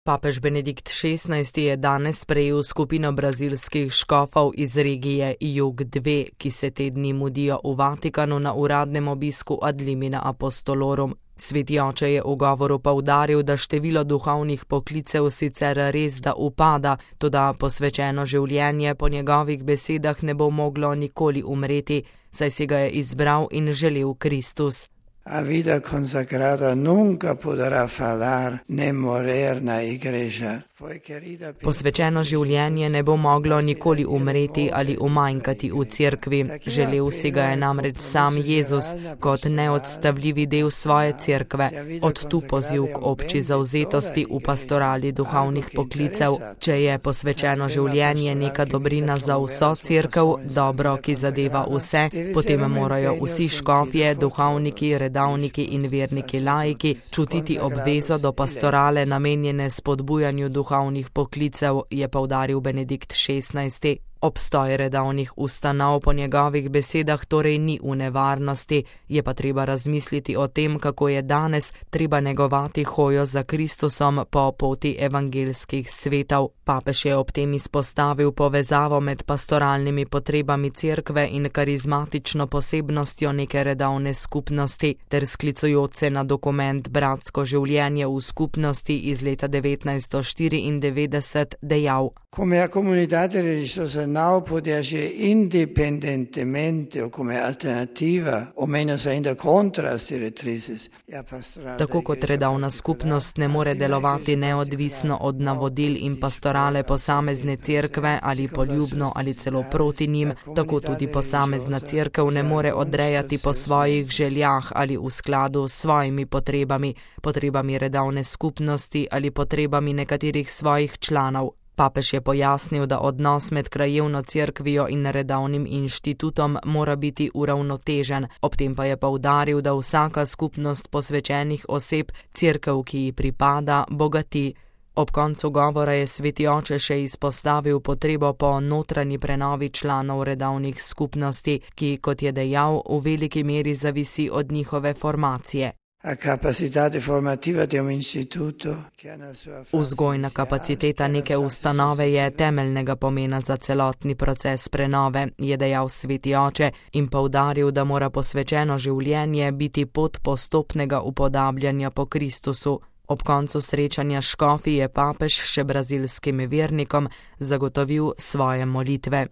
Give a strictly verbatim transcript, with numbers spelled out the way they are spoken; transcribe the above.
Papež Benedikt šestnajsti je danes sprejel skupino brazilskih škofov iz regije Jug dva, ki se te dni mudijo v Vatikanu na uradnem obisku ad limina apostolorum. Sveti oče je v govoru poudaril, da število duhovnih poklicev sicer res da upada, toda posvečeno življenje po njegovih besedah ne bo moglo nikoli umreti, saj si ga je izbral in želel Kristus. A vida consagrata nunca podrà falar né morer na igreja. Posvečeno življenje ne bo moglo nikoli umreti ali umanjkati v cerkvi. Želel si ga je namreč sam Jezus kot neodstavljivi del svoje cerkve. Od tu poziv k obči zavzetosti v pastorali duhovnih poklicev. Če je posvečeno življenje neka dobrina za vso cerkev, dobro, ki zadeva vse, potem morajo vsi škofje, duhovniki, redavniki in verniki laiki čutiti obvezo do pastorale namenjene spodbujanju duhovnih duhovnih poklicev, je poudaril Benedikt šestnajsti. Obstoj redavnih ustanov po njegovih besedah torej ni v nevarnosti, je pa treba razmisliti o tem, kako je danes treba negovati hojo za Kristusom po poti evangeljskih svetov. Papež je ob tem izpostavil povezavo med pastoralnimi potrebami cerkve in karizmatično posebnostjo neke redavne skupnosti, ter sklicujoč se na dokument Bratsko življenje v skupnosti iz leta devetnajststo štiriindevetdeset dejal: Come a comunidade religiosa não pode agir independentemente ou come alternativa, ou menos ainda contra as diretrizes. Tako kot redavna skupnost ne more delovati neodvisno od navodil in pastorale posamezne cerkve ali poljubno ali celo proti njim, tako tudi posamezna cerkev ne more odrejati po svojih željah ali v skladu s svojimi potrebami, potrebami redavne skupnosti ali potrebami nekaterih svojih članov. Papež je pojasnil, da odnos med krajevno cerkvijo in redavnim inštitutom mora biti uravnotežen, ob tem pa je poudaril, da vsaka skupnost posvečenih oseb cerkev, ki ji pripada, bogati. Ob koncu govora je sveti oče še izpostavil potrebo po notranji prenovi članov redavnih skupnosti, ki, kot je dejal, v veliki meri zavisi od njihove formacije. Vzgojna kapaciteta neke ustanove je temeljnega pomena za celotni proces prenove, je dejal sveti oče in poudaril, da mora posvečeno življenje biti pot postopnega upodabljanja po Kristusu. Ob koncu srečanja škofi je papež še brazilskim vernikom zagotovil svoje molitve.